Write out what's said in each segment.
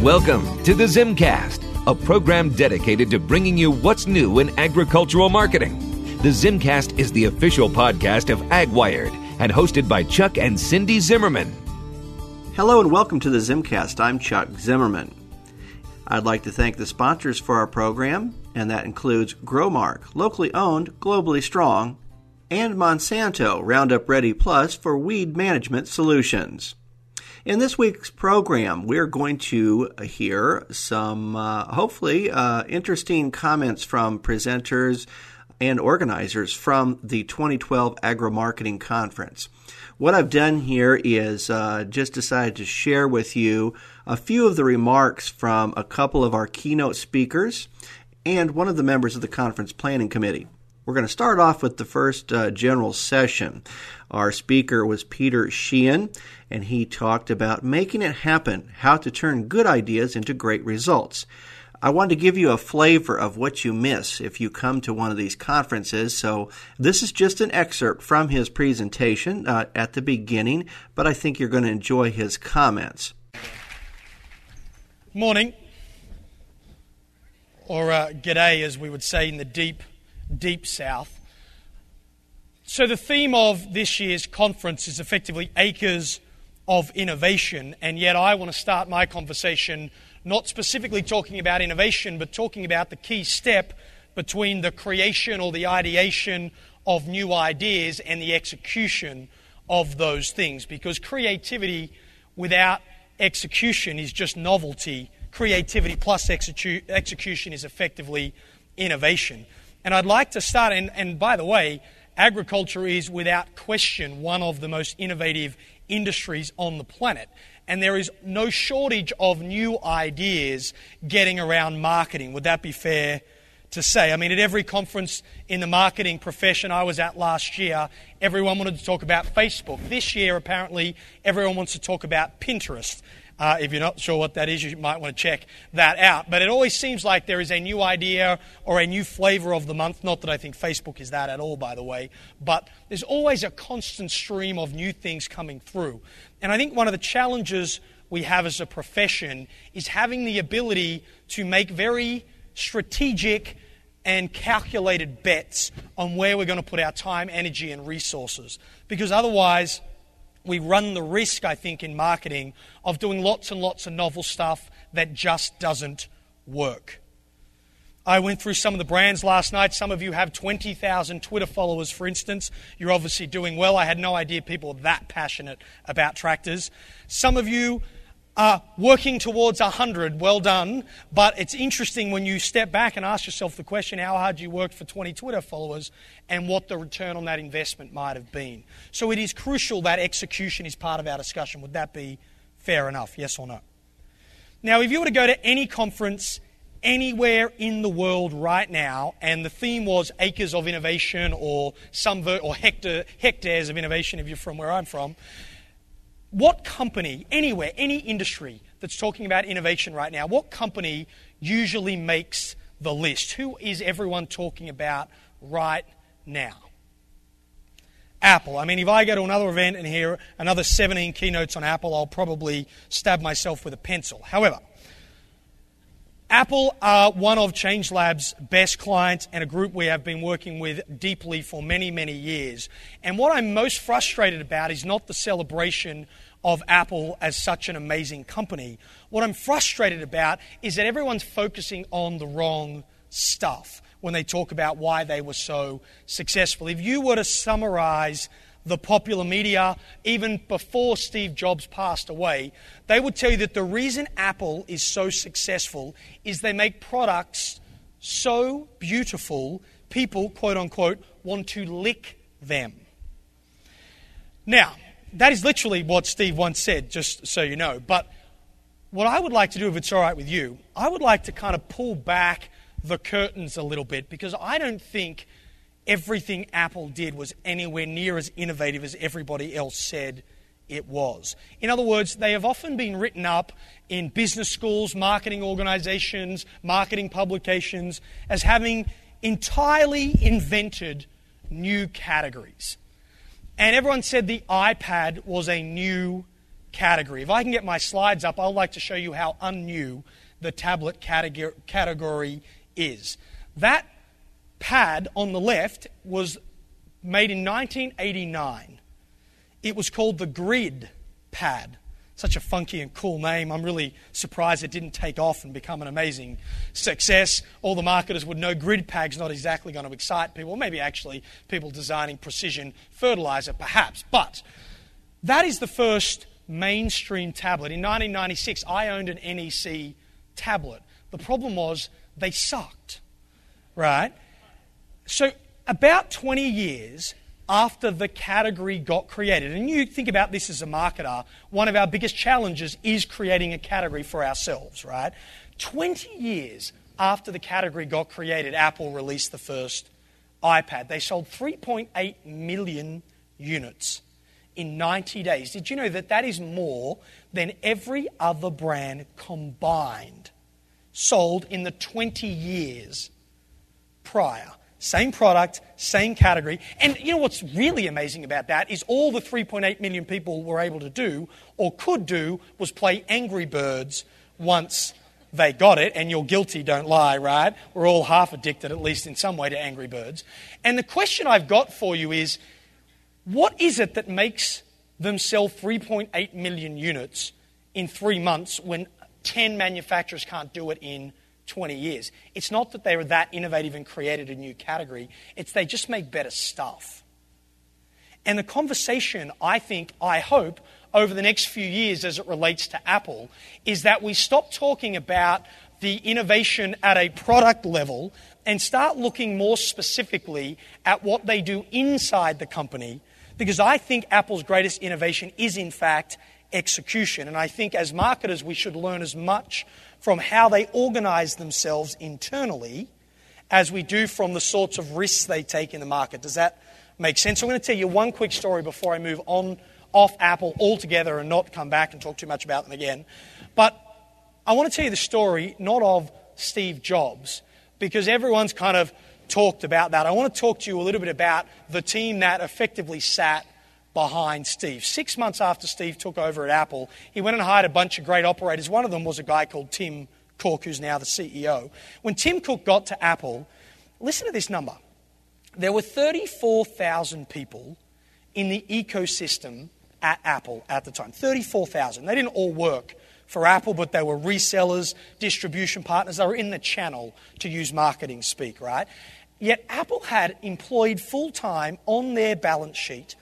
Welcome to the Zimcast, a program dedicated to bringing you what's new in agricultural marketing. The Zimcast is the official podcast of AgWired and hosted by Chuck and Cindy Zimmerman. Hello and welcome to the Zimcast. I'm Chuck Zimmerman. I'd like to thank the sponsors for our program, and that includes Growmark, locally owned, globally strong, and Monsanto, Roundup Ready Plus for weed management solutions. In this week's program, we're going to hear some, hopefully, interesting comments from presenters and organizers from the 2012 Agro-Marketing Conference. What I've done here is just decided to share with you a few of the remarks from a couple of our keynote speakers and one of the members of the conference planning committee. We're going to start off with the first general session. Our speaker was Peter Sheehan, and he talked about making it happen, how to turn good ideas into great results. I wanted to give you a flavor of what you miss if you come to one of these conferences, so this is just an excerpt from his presentation at the beginning, but I think you're going to enjoy his comments. Morning, or g'day as we would say in the deep South. So the theme of this year's conference is effectively Acres of Innovation, and yet I want to start my conversation not specifically talking about innovation, but talking about the key step between the creation or the ideation of new ideas and the execution of those things. Because creativity without execution is just novelty. Creativity plus execution is effectively innovation. And I'd like to start, and by the way, agriculture is without question one of the most innovative industries on the planet. And there is no shortage of new ideas getting around marketing. Would that be fair to say? I mean, at every conference in the marketing profession I was at last year, everyone wanted to talk about Facebook. This year, apparently, everyone wants to talk about Pinterest. If you're not sure what that is, you might want to check that out. But it always seems like there is a new idea or a new flavor of the month. Not that I think Facebook is that at all, by the way. But there's always a constant stream of new things coming through. And I think one of the challenges we have as a profession is having the ability to make very strategic and calculated bets on where we're going to put our time, energy, and resources. Because otherwise, we run the risk, I think, in marketing of doing lots and lots of novel stuff that just doesn't work. I went through some of the brands last night. Some of you have 20,000 Twitter followers, for instance. You're obviously doing well. I had no idea people were that passionate about tractors. Some of you are working towards 100. Well done. But it's interesting when you step back and ask yourself the question, how hard you worked for 20 Twitter followers and what the return on that investment might have been. So it is crucial that execution is part of our discussion. Would that be fair enough? Yes or no? Now, if you were to go to any conference anywhere in the world right now, and the theme was Acres of Innovation or hectares of innovation if you're from where I'm from, what company, anywhere, any industry that's talking about innovation right now, what company usually makes the list? Who is everyone talking about right now? Apple. I mean, if I go to another event and hear another 17 keynotes on Apple, I'll probably stab myself with a pencil. However, Apple are one of ChangeLab's best clients and a group we have been working with deeply for many, many years. And what I'm most frustrated about is not the celebration of Apple as such an amazing company. What I'm frustrated about is that everyone's focusing on the wrong stuff when they talk about why they were so successful. If you were to summarize the popular media, even before Steve Jobs passed away, they would tell you that the reason Apple is so successful is they make products so beautiful, people, quote unquote, want to lick them. Now, that is literally what Steve once said, just so you know. But what I would like to do, if it's all right with you, I would like to kind of pull back the curtains a little bit, because I don't think everything Apple did was anywhere near as innovative as everybody else said it was. In other words, they have often been written up in business schools, marketing organizations, marketing publications, as having entirely invented new categories. And everyone said the iPad was a new category. If I can get my slides up, I'd like to show you how unnew the tablet category is. That pad on the left was made in 1989. It was called the Grid Pad. Such a funky and cool name. I'm really surprised it didn't take off and become an amazing success. All the marketers would know Grid Pad's not exactly going to excite people. Maybe actually people designing precision fertilizer, perhaps. But that is the first mainstream tablet. In 1996, I owned an NEC tablet. The problem was they sucked, right? So about 20 years after the category got created, and you think about this as a marketer, one of our biggest challenges is creating a category for ourselves, right? 20 years after the category got created, Apple released the first iPad. They sold 3.8 million units in 90 days. Did you know that that is more than every other brand combined sold in the 20 years prior? Same product, same category. And you know what's really amazing about that is all the 3.8 million people were able to do or could do was play Angry Birds once they got it. And you're guilty, don't lie, right? We're all half addicted, at least in some way, to Angry Birds. And the question I've got for you is, what is it that makes them sell 3.8 million units in 3 months when 10 manufacturers can't do it in 20 years? It's not that they were that innovative and created a new category. It's they just make better stuff. And the conversation, I hope, over the next few years as it relates to Apple, is that we stop talking about the innovation at a product level and start looking more specifically at what they do inside the company, because I think Apple's greatest innovation is, in fact, execution. And I think as marketers, we should learn as much from how they organize themselves internally as we do from the sorts of risks they take in the market. Does that make sense? I'm going to tell you one quick story before I move on off Apple altogether and not come back and talk too much about them again. But I want to tell you the story not of Steve Jobs, because everyone's kind of talked about that. I want to talk to you a little bit about the team that effectively sat behind Steve. 6 months after Steve took over at Apple, he went and hired a bunch of great operators. One of them was a guy called Tim Cook, who's now the CEO. When Tim Cook got to Apple, listen to this number. There were 34,000 people in the ecosystem at Apple at the time. 34,000. They didn't all work for Apple, but they were resellers, distribution partners. They were in the channel, to use marketing speak, right? Yet Apple had employed full-time on their balance sheet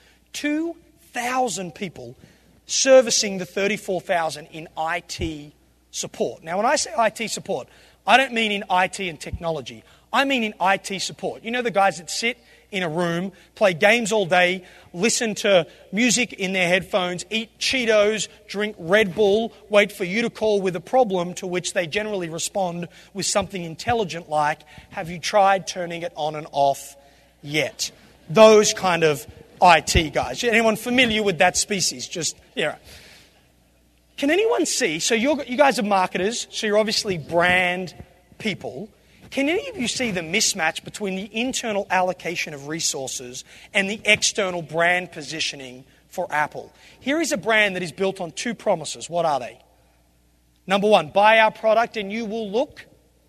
2,000 people servicing the 34,000 in IT support. Now, when I say IT support, I don't mean in IT and technology. I mean in IT support. You know the guys that sit in a room, play games all day, listen to music in their headphones, eat Cheetos, drink Red Bull, wait for you to call with a problem, to which they generally respond with something intelligent like, have you tried turning it on and off yet? Those kind of IT guys. Anyone familiar with that species? Just, yeah. Can anyone see, so you guys are marketers, so you're obviously brand people. Can any of you see the mismatch between the internal allocation of resources and the external brand positioning for Apple? Here is a brand that is built on two promises. What are they? Number one, buy our product and you will look.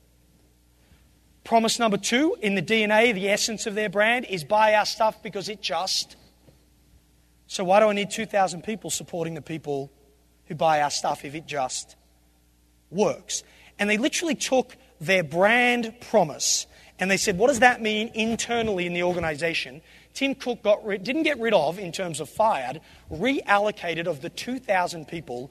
Promise number two, in the DNA, the essence of their brand, is buy our stuff because it just. So why do I need 2,000 people supporting the people who buy our stuff if it just works? And they literally took their brand promise and they said, what does that mean internally in the organization? Tim Cook didn't get rid of, in terms of fired, reallocated of the 2,000 people,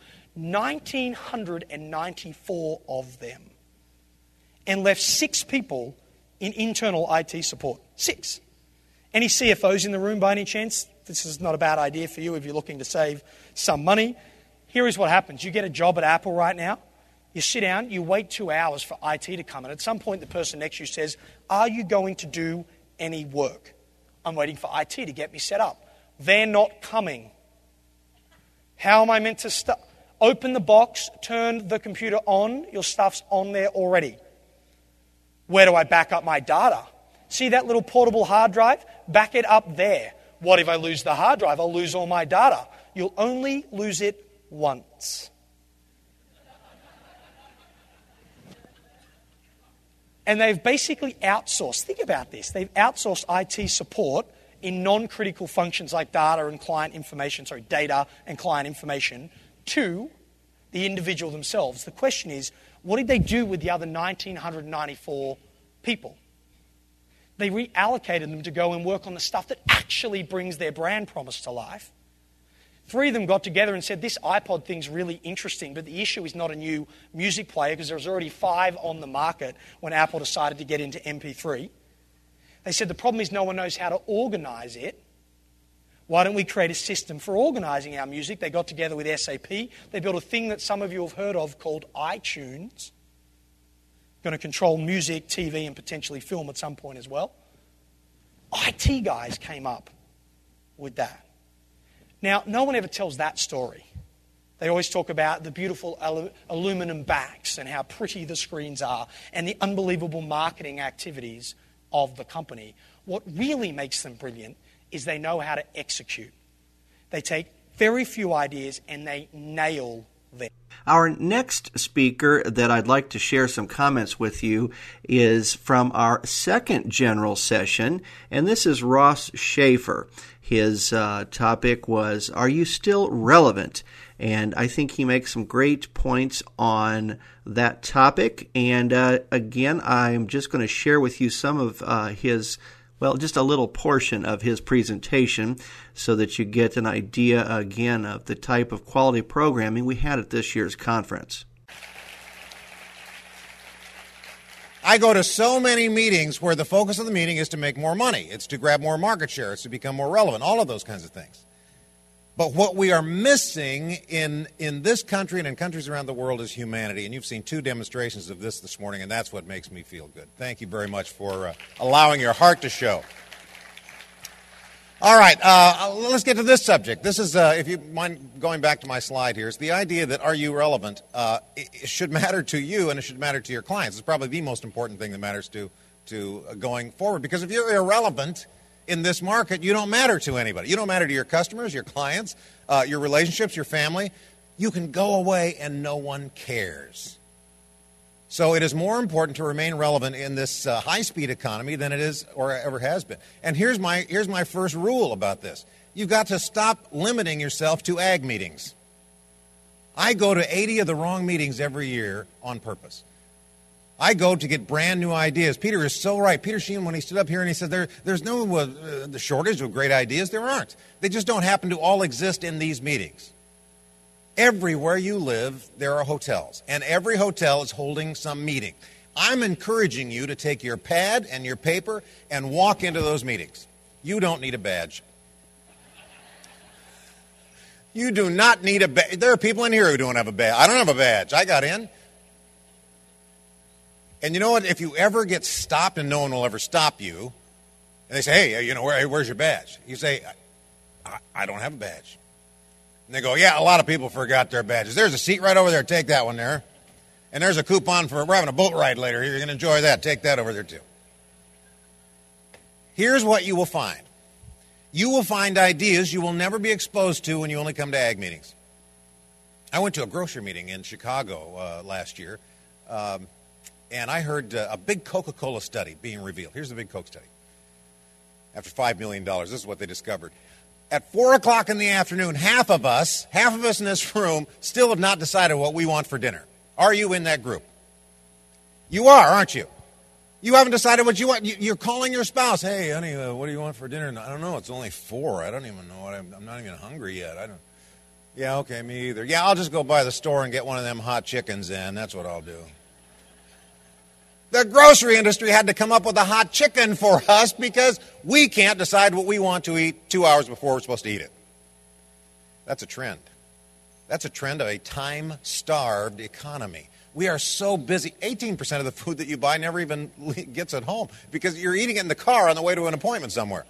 1,994 of them, and left 6 people in internal IT support. 6. Any CFOs in the room by any chance? This is not a bad idea for you if you're looking to save some money. Here is what happens. You get a job at Apple right now. You sit down, you wait 2 hours for IT to come, and at some point the person next to you says, are you going to do any work? I'm waiting for IT to get me set up. They're not coming. How am I meant to open the box, turn the computer on? Your stuff's on there already. Where do I back up my data? See that little portable hard drive? Back it up there. What if I lose the hard drive? I'll lose all my data. You'll only lose it once. And they've basically outsourced, think about this, they've outsourced IT support in non-critical functions like data and client information, data and client information to the individual themselves. The question is, what did they do with the other 1,994 people? They reallocated them to go and work on the stuff that actually brings their brand promise to life. 3 of them got together and said, this iPod thing's really interesting, but the issue is not a new music player because there was already 5 on the market when Apple decided to get into MP3. They said the problem is no one knows how to organize it. Why don't we create a system for organizing our music? They got together with SAP. They built a thing that some of you have heard of called iTunes. Going to control music, TV, and potentially film at some point as well. IT guys came up with that. Now, no one ever tells that story. They always talk about the beautiful aluminum backs and how pretty the screens are and the unbelievable marketing activities of the company. What really makes them brilliant is they know how to execute. They take very few ideas and they nail them. Our next speaker that I'd like to share some comments with you is from our second general session, and this is Ross Schaefer. His topic was, Are You Still Relevant? And I think he makes some great points on that topic. And again, I'm just going to share with you some of his, just a little portion of his presentation so that you get an idea, again, of the type of quality programming we had at this year's conference. I go to so many meetings where the focus of the meeting is to make more money. It's to grab more market share. It's to become more relevant, all of those kinds of things. But what we are missing in this country and in countries around the world is humanity. And you've seen 2 demonstrations of this morning, and that's what makes me feel good. Thank you very much for allowing your heart to show. All right, let's get to this subject. This is, if you mind going back to my slide here, it's the idea that are you relevant? It should matter to you and it should matter to your clients. It's probably the most important thing that matters to going forward. Because if you're irrelevant in this market, you don't matter to anybody. You don't matter to your customers, your clients, your relationships, your family. You can go away and no one cares. So it is more important to remain relevant in this high-speed economy than it is or ever has been. And here's my first rule about this. You've got to stop limiting yourself to ag meetings. I go to 80 of the wrong meetings every year on purpose. I go to get brand new ideas. Peter is so right. Peter Sheehan, when he stood up here and he said there's no the shortage of great ideas, there aren't. They just don't happen to all exist in these meetings. Everywhere you live, there are hotels, and every hotel is holding some meeting. I'm encouraging you to take your pad and your paper and walk into those meetings. You don't need a badge. You do not need a badge. There are people in here who don't have a badge. I don't have a badge. I got in. And you know what? If you ever get stopped, and no one will ever stop you, and they say, hey, where's your badge? You say, I don't have a badge. And they go, yeah, a lot of people forgot their badges. There's a seat right over there. Take that one there. And there's a coupon we're having a boat ride later. You're going to enjoy that. Take that over there too. Here's what you will find. You will find ideas you will never be exposed to when you only come to ag meetings. I went to a grocery meeting in Chicago last year, and I heard a big Coca-Cola study being revealed. Here's the big Coke study. After $5 million, this is what they discovered. At 4 o'clock in the afternoon, half of us in this room still have not decided what we want for dinner. Are you in that group? You are, aren't you? You haven't decided what you want. You're calling your spouse. Hey, honey, what do you want for dinner? I don't know. It's only 4. I don't even know what I'm not even hungry yet. Yeah, okay, me either. Yeah, I'll just go by the store and get one of them hot chickens in. That's what I'll do. The grocery industry had to come up with a hot chicken for us because we can't decide what we want to eat 2 hours before we're supposed to eat it. That's a trend. That's a trend of a time-starved economy. We are so busy. 18% of the food that you buy never even gets at home because you're eating it in the car on the way to an appointment somewhere.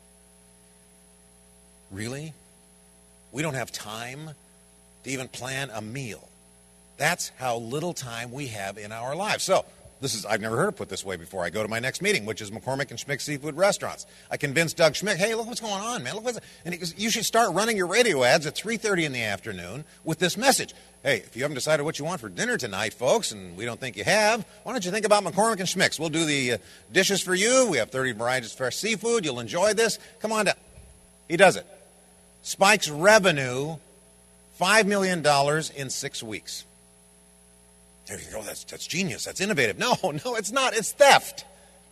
Really? We don't have time to even plan a meal. That's how little time we have in our lives. So, I've never heard it put this way before. I go to my next meeting, which is McCormick and Schmick Seafood Restaurants. I convinced Doug Schmick, hey, look what's going on, man. And he goes, you should start running your radio ads at 3:30 in the afternoon with this message. Hey, if you haven't decided what you want for dinner tonight, folks, and we don't think you have, why don't you think about McCormick and Schmick's? We'll do the dishes for you. We have 30 varieties of fresh seafood. You'll enjoy this. Come on down. He does it. Spikes revenue $5 million in 6 weeks. There you go. That's genius. That's innovative. No, it's not. It's theft.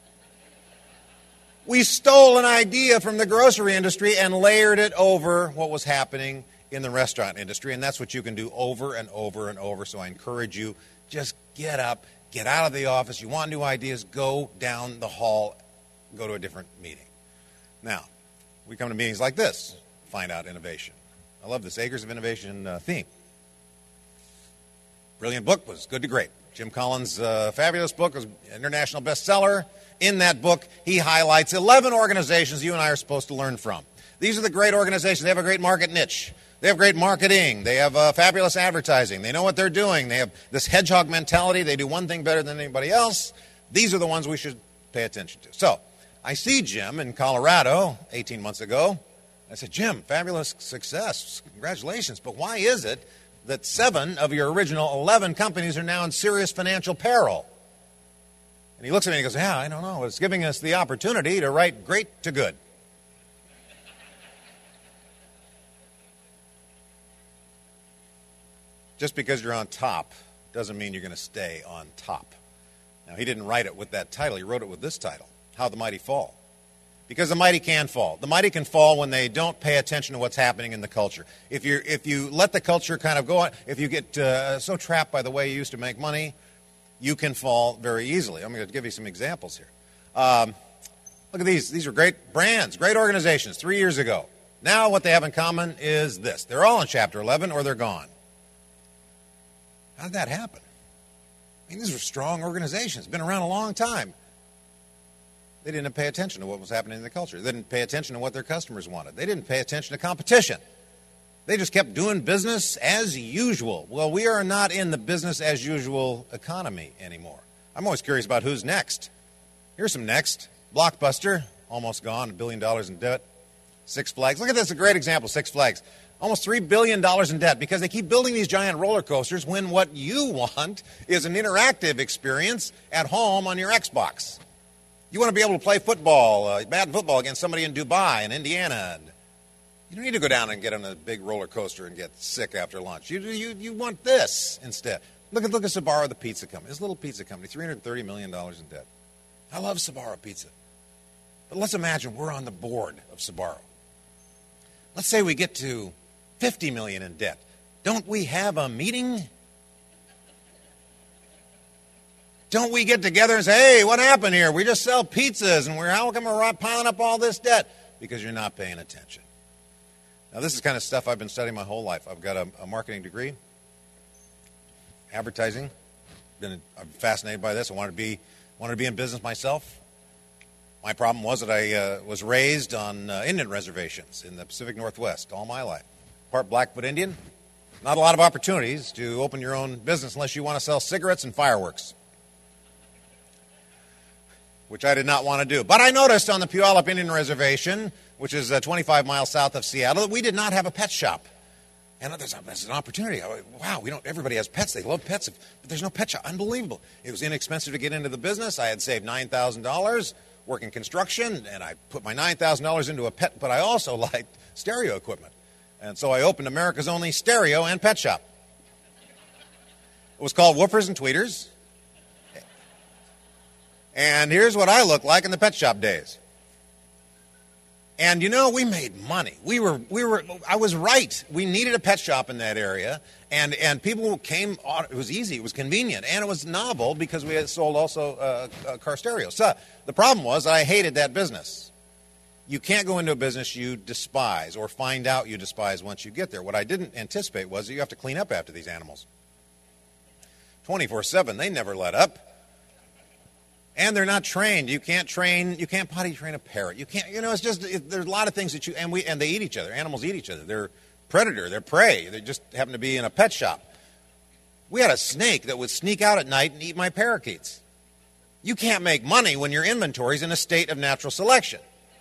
We stole an idea from the grocery industry and layered it over what was happening in the restaurant industry, and that's what you can do over and over and over. So I encourage you, just get up, get out of the office. You want new ideas, go down the hall, go to a different meeting. Now, we come to meetings like this, find out innovation. I love this Acres of Innovation theme. Brilliant book, was good to great. Jim Collins' fabulous book was an international bestseller. In that book, he highlights 11 organizations you and I are supposed to learn from. These are the great organizations. They have a great market niche. They have great marketing. They have fabulous advertising. They know what they're doing. They have this hedgehog mentality. They do one thing better than anybody else. These are the ones we should pay attention to. So I see Jim in Colorado 18 months ago. I said, Jim, fabulous success. Congratulations. But why is it that 7 of your original 11 companies are now in serious financial peril? And he looks at me and he goes, yeah, I don't know. It's giving us the opportunity to write great to good. Just because you're on top doesn't mean you're going to stay on top. Now, he didn't write it with that title. He wrote it with this title, How the Mighty Fall. Because the mighty can fall. The mighty can fall when they don't pay attention to what's happening in the culture. If you let the culture kind of go on, if you get so trapped by the way you used to make money, you can fall very easily. I'm going to give you some examples here. Look at these. These are great brands, great organizations 3 years ago. Now what they have in common is this. They're all in Chapter 11 or they're gone. How did that happen? I mean, these are strong organizations, been around a long time. They didn't pay attention to what was happening in the culture. They didn't pay attention to what their customers wanted. They didn't pay attention to competition. They just kept doing business as usual. Well, we are not in the business as usual economy anymore. I'm always curious about who's next. Here's some next. Blockbuster, almost gone, $1 billion in debt. Six Flags. Look at this, a great example, Six Flags. Almost $3 billion in debt because they keep building these giant roller coasters when what you want is an interactive experience at home on your Xbox. You want to be able to play football, bad football against somebody in Dubai and Indiana. You don't need to go down and get on a big roller coaster and get sick after lunch. You want this instead. Look at Sbarro, the pizza company. This little pizza company, $330 million in debt. I love Sbarro pizza. But let's imagine we're on the board of Sbarro. Let's say we get to $50 million in debt. Don't we have a meeting? Don't we get together and say, hey, what happened here? We just sell pizzas, and how come we're piling up all this debt? Because you're not paying attention. Now, this is the kind of stuff I've been studying my whole life. I've got a marketing degree, advertising. I'm fascinated by this. I wanted to be in business myself. My problem was that I was raised on Indian reservations in the Pacific Northwest all my life. Part Blackfoot Indian. Not a lot of opportunities to open your own business unless you want to sell cigarettes and fireworks, which I did not want to do. But I noticed on the Puyallup Indian Reservation, which is 25 miles south of Seattle, that we did not have a pet shop. And there's an opportunity. Wow, everybody has pets. They love pets, but there's no pet shop. Unbelievable. It was inexpensive to get into the business. I had saved $9,000 working construction, and I put my $9,000 into a pet, but I also liked stereo equipment. And so I opened America's only stereo and pet shop. It was called Woofers and Tweeters. And here's what I looked like in the pet shop days. And we made money. I was right. We needed a pet shop in that area. And people came on. It was easy. It was convenient. And it was novel because we had sold also car stereos. So the problem was I hated that business. You can't go into a business you despise or find out you despise once you get there. What I didn't anticipate was that you have to clean up after these animals. 24/7, they never let up. And they're not trained. You can't potty train a parrot. You can't, there's a lot of things that and they eat each other. Animals eat each other. They're predator, they're prey. They just happen to be in a pet shop. We had a snake that would sneak out at night and eat my parakeets. You can't make money when your inventory is in a state of natural selection.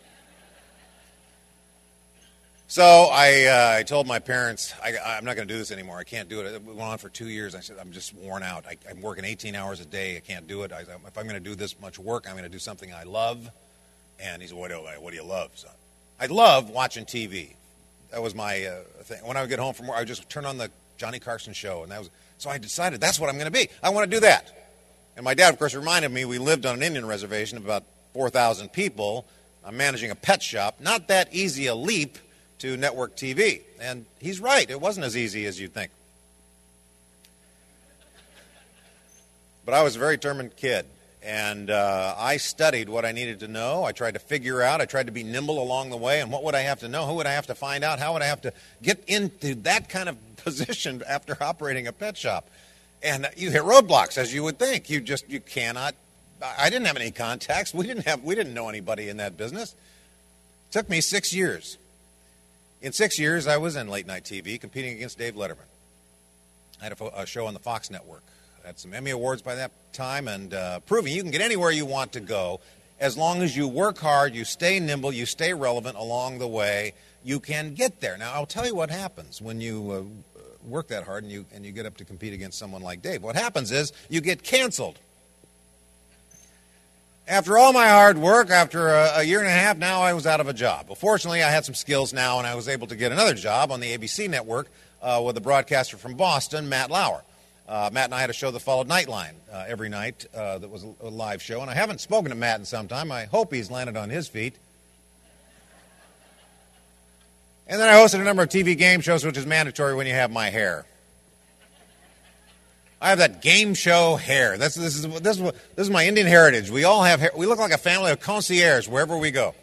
So I told my parents, I'm not going to do this anymore. I can't do it. It went on for 2 years. I said, I'm just worn out. I'm working 18 hours a day. I can't do it. If I'm going to do this much work, I'm going to do something I love. And he said, what do you love, son? I love watching TV. That was my thing. When I would get home from work, I would just turn on the Johnny Carson show. So I decided that's what I'm going to be. I want to do that. And my dad, of course, reminded me we lived on an Indian reservation of about 4,000 people. I'm managing a pet shop. Not that easy a leap to network TV. And he's right. It wasn't as easy as you'd think. But I was a very determined kid. And I studied what I needed to know. I tried to figure out. I tried to be nimble along the way. And what would I have to know? Who would I have to find out? How would I have to get into that kind of position after operating a pet shop? And you hit roadblocks, as you would think. You cannot. I didn't have any contacts. We didn't know anybody in that business. It took me 6 years. In 6 years, I was in late-night TV competing against Dave Letterman. I had a show on the Fox network. I had some Emmy Awards by that time, and proving you can get anywhere you want to go. As long as you work hard, you stay nimble, you stay relevant along the way, you can get there. Now, I'll tell you what happens when you work that hard and you get up to compete against someone like Dave. What happens is you get canceled. After all my hard work, after a year and a half, now I was out of a job. Well, fortunately, I had some skills now, and I was able to get another job on the ABC network with a broadcaster from Boston, Matt Lauer. Matt and I had a show that followed Nightline every night that was a live show, and I haven't spoken to Matt in some time. I hope he's landed on his feet. And then I hosted a number of TV game shows, which is mandatory when you have my hair. I have that game show hair. This is my Indian heritage. We all have hair. We look like a family of concierges wherever we go.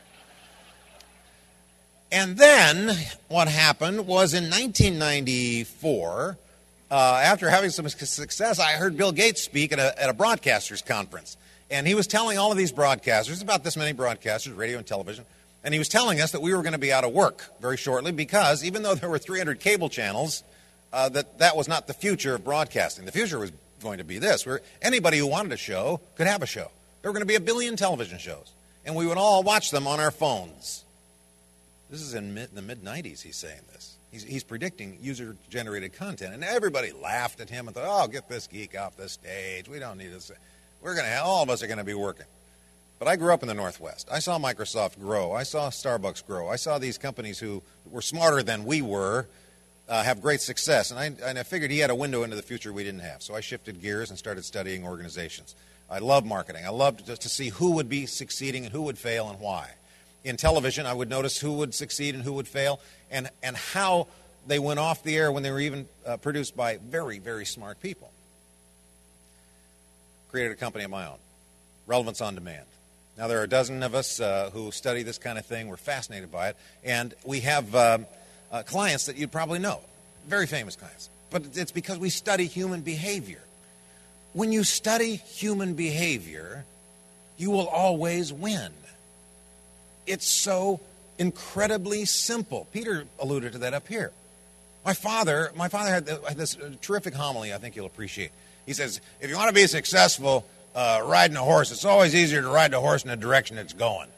And then what happened was in 1994, after having some success, I heard Bill Gates speak at a broadcasters conference. And he was telling all of these broadcasters, about this many broadcasters, radio and television, and he was telling us that we were going to be out of work very shortly because even though there were 300 cable channels, that was not the future of broadcasting. The future was going to be this, where anybody who wanted a show could have a show. There were going to be 1 billion television shows, and we would all watch them on our phones. This is in the mid-'90s he's saying this. He's predicting user-generated content, and everybody laughed at him and thought, oh, get this geek off the stage. We don't need this. All of us are going to be working. But I grew up in the Northwest. I saw Microsoft grow. I saw Starbucks grow. I saw these companies who were smarter than we were have great success. And I figured he had a window into the future we didn't have. So I shifted gears and started studying organizations. I love marketing. I loved to see who would be succeeding and who would fail and why. In television, I would notice who would succeed and who would fail and how they went off the air when they were even produced by very, very smart people. Created a company of my own, Relevance on Demand. Now, there are a dozen of us who study this kind of thing. We're fascinated by it. And we have clients that you'd probably know, very famous clients. But it's because we study human behavior. When you study human behavior, you will always win. It's so incredibly simple. Peter alluded to that up here. My father had this terrific homily I think you'll appreciate. He says, if you want to be successful riding a horse, it's always easier to ride the horse in the direction it's going.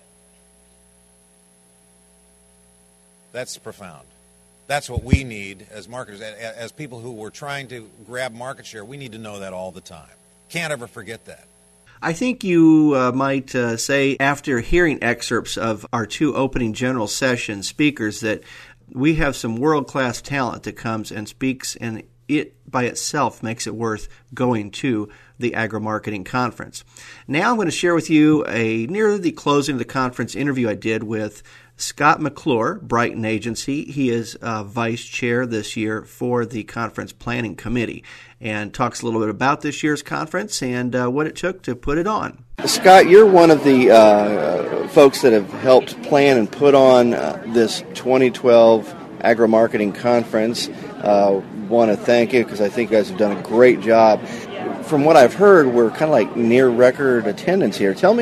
That's profound. That's what we need as marketers, as people who were trying to grab market share. We need to know that all the time. Can't ever forget that. I think you might say, after hearing excerpts of our 2 opening general session speakers, that we have some world-class talent that comes and speaks, and it by itself makes it worth going to the Agri-Marketing Conference. Now I'm going to share with you near the closing of the conference interview I did with Scott McClure, Brighton Agency. He is vice chair this year for the conference planning committee and talks a little bit about this year's conference and what it took to put it on. Scott, you're one of the folks that have helped plan and put on this 2012 Agri-Marketing Conference. Want to thank you because I think you guys have done a great job. From what I've heard, we're kind of like near record attendance here. Tell me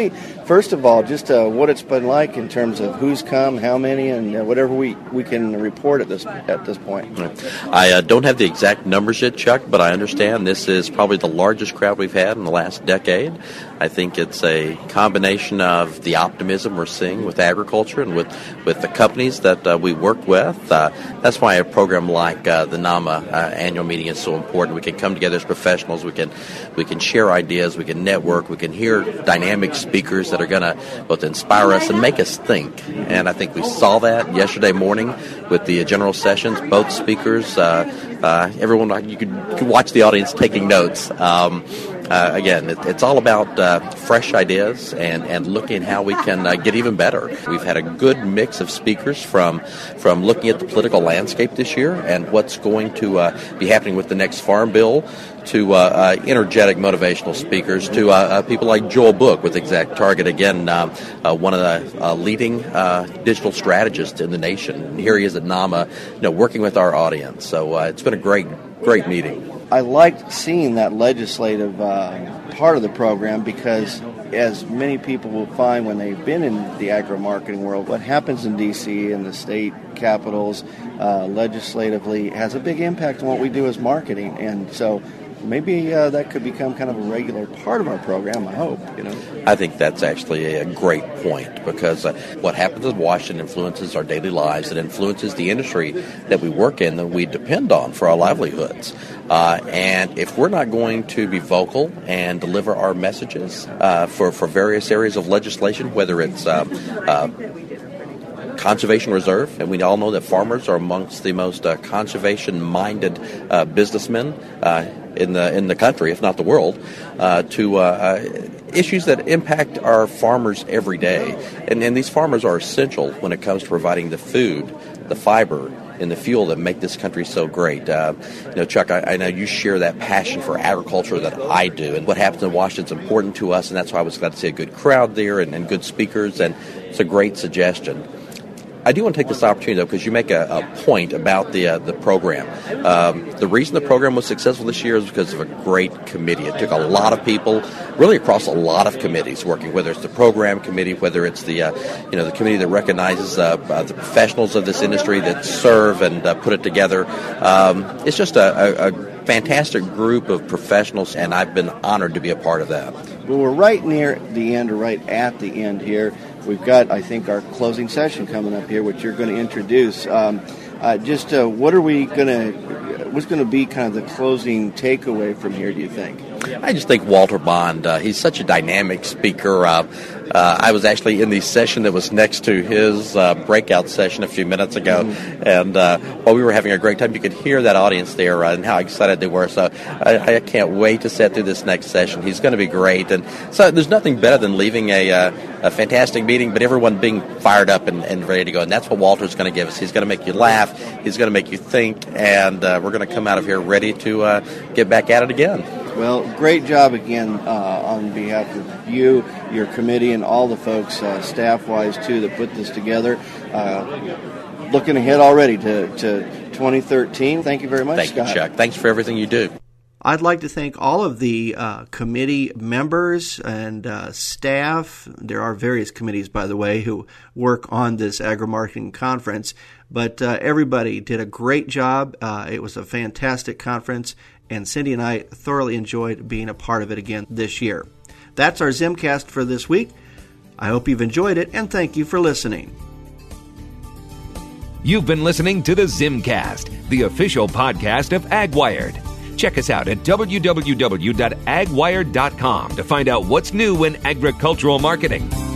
First of all, just what it's been like in terms of who's come, how many, and whatever we can report at this point. I don't have the exact numbers yet, Chuck, but I understand this is probably the largest crowd we've had in the last decade. I think it's a combination of the optimism we're seeing with agriculture and with the companies that we work with. That's why a program like the NAMA annual meeting is so important. We can come together as professionals. We can share ideas. We can network. We can hear dynamic speakers that are going to both inspire us and make us think. And I think we saw that yesterday morning with the general sessions. Both speakers, everyone, you could watch the audience taking notes. Again, it's all about fresh ideas and looking how we can get even better. We've had a good mix of speakers from looking at the political landscape this year and what's going to be happening with the next farm bill, to energetic motivational speakers, to people like Joel Book with Exact Target, again, one of the leading digital strategists in the nation. And here he is at NAMA, working with our audience. So it's been a great meeting. I liked seeing that legislative part of the program because, as many people will find when they've been in the agro-marketing world, what happens in D.C. and the state capitals legislatively has a big impact on what we do as marketing. And so maybe that could become kind of a regular part of our program, I hope. I think that's actually a great point, because what happens in Washington influences our daily lives. It influences the industry that we work in, that we depend on for our livelihoods. And if we're not going to be vocal and deliver our messages for various areas of legislation, whether it's conservation reserve, and we all know that farmers are amongst the most conservation-minded businessmen in the country, if not the world, to issues that impact our farmers every day. And these farmers are essential when it comes to providing the food, the fiber, and the fuel that make this country so great. Chuck, I know you share that passion for agriculture that I do, and what happens in Washington is important to us, and that's why I was glad to see a good crowd there and good speakers, and it's a great suggestion. I do want to take this opportunity, though, because you make a point about the program. The reason the program was successful this year is because of a great committee. It took a lot of people, really across a lot of committees working, whether it's the program committee, whether it's the the committee that recognizes the professionals of this industry that serve and put it together. It's just a fantastic group of professionals, and I've been honored to be a part of that. Well, we're right near the end, or right at the end here. We've got, I think, our closing session coming up here, which you're going to introduce. What's going to be kind of the closing takeaway from here, do you think? I just think Walter Bond, he's such a dynamic speaker. I was actually in the session that was next to his breakout session a few minutes ago, and while we were having a great time, you could hear that audience there and how excited they were. So I can't wait to sit through this next session. He's going to be great, and so there's nothing better than leaving a fantastic meeting, but everyone being fired up and ready to go, and that's what Walter's going to give us. He's going to make you laugh, he's going to make you think, and we're going to come out of here ready to get back at it again. Well, great job again on behalf of you, your committee, and all the folks, staff-wise, too, that put this together. Looking ahead already to 2013. Thank you very much, Thank Scott. you, Chuck. Thanks for everything you do. I'd like to thank all of the committee members and staff. There are various committees, by the way, who work on this agri-marketing conference. But everybody did a great job. It was a fantastic conference, and Cindy and I thoroughly enjoyed being a part of it again this year. That's our Zimcast for this week. I hope you've enjoyed it, and thank you for listening. You've been listening to the Zimcast, the official podcast of AgWired. Check us out at www.agwired.com to find out what's new in agricultural marketing.